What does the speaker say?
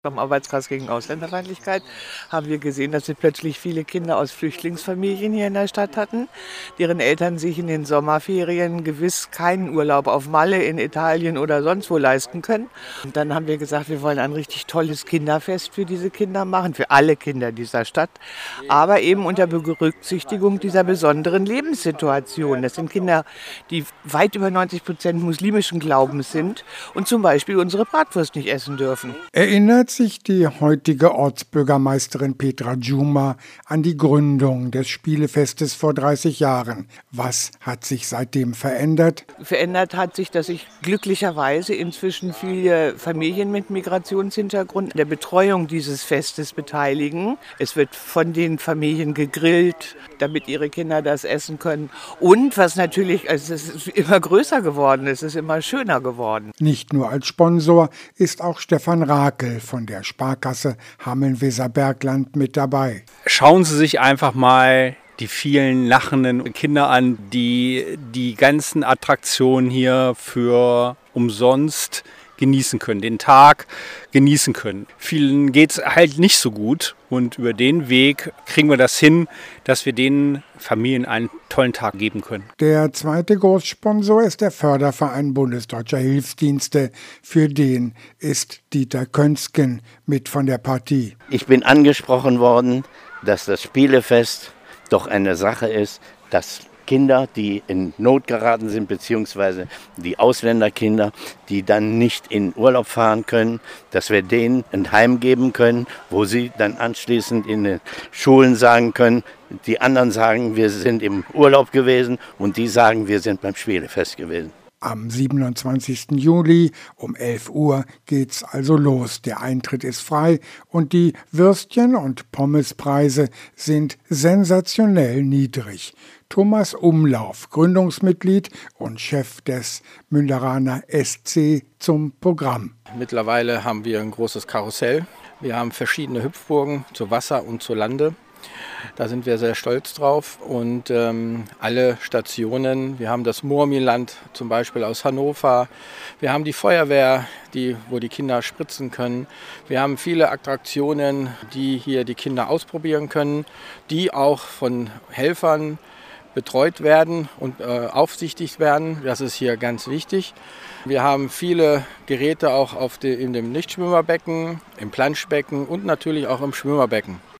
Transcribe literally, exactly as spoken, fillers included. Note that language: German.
Vom Arbeitskreis gegen Ausländerfeindlichkeit haben wir gesehen, dass wir plötzlich viele Kinder aus Flüchtlingsfamilien hier in der Stadt hatten, deren Eltern sich in den Sommerferien gewiss keinen Urlaub auf Malle, in Italien oder sonst wo leisten können. Und dann haben wir gesagt, wir wollen ein richtig tolles Kinderfest für diese Kinder machen, für alle Kinder dieser Stadt, aber eben unter Berücksichtigung dieser besonderen Lebenssituation. Das sind Kinder, die weit über neunzig Prozent muslimischen Glaubens sind und zum Beispiel unsere Bratwurst nicht essen dürfen. Erinnert sich die heutige Ortsbürgermeisterin Petra Djuma an die Gründung des Spielefestes vor dreißig Jahren. Was hat sich seitdem verändert? Verändert hat sich, dass sich glücklicherweise inzwischen viele Familien mit Migrationshintergrund an der Betreuung dieses Festes beteiligen. Es wird von den Familien gegrillt, damit ihre Kinder das essen können. Und was natürlich, also es ist immer größer geworden, es ist immer schöner geworden. Nicht nur als Sponsor ist auch Stefan Rakel von der Sparkasse Hameln-Weserbergland mit dabei. Schauen Sie sich einfach mal die vielen lachenden Kinder an, die die ganzen Attraktionen hier für umsonst genießen können, den Tag genießen können. Vielen geht es halt nicht so gut und über den Weg kriegen wir das hin, dass wir den Familien einen tollen Tag geben können. Der zweite Großsponsor ist der Förderverein Bundesdeutscher Hilfsdienste. Für den ist Dieter Könsken mit von der Partie. Ich bin angesprochen worden, dass das Spielefest doch eine Sache ist, dass Kinder, die in Not geraten sind, beziehungsweise die Ausländerkinder, die dann nicht in Urlaub fahren können, dass wir denen ein Heim geben können, wo sie dann anschließend in den Schulen sagen können, die anderen sagen, wir sind im Urlaub gewesen und die sagen, wir sind beim Spielefest gewesen. Am siebenundzwanzigsten Juli um elf Uhr geht's also los. Der Eintritt ist frei und die Würstchen- und Pommespreise sind sensationell niedrig. Thomas Umlauf, Gründungsmitglied und Chef des Münderaner S C, zum Programm. Mittlerweile haben wir ein großes Karussell. Wir haben verschiedene Hüpfburgen zu Wasser und zu Lande. Da sind wir sehr stolz drauf und ähm, alle Stationen, wir haben das Murmiland zum Beispiel aus Hannover, wir haben die Feuerwehr, die, wo die Kinder spritzen können, wir haben viele Attraktionen, die hier die Kinder ausprobieren können, die auch von Helfern betreut werden und äh, aufsichtigt werden. Das ist hier ganz wichtig. Wir haben viele Geräte auch auf de, in dem Nichtschwimmerbecken, im Planschbecken und natürlich auch im Schwimmerbecken.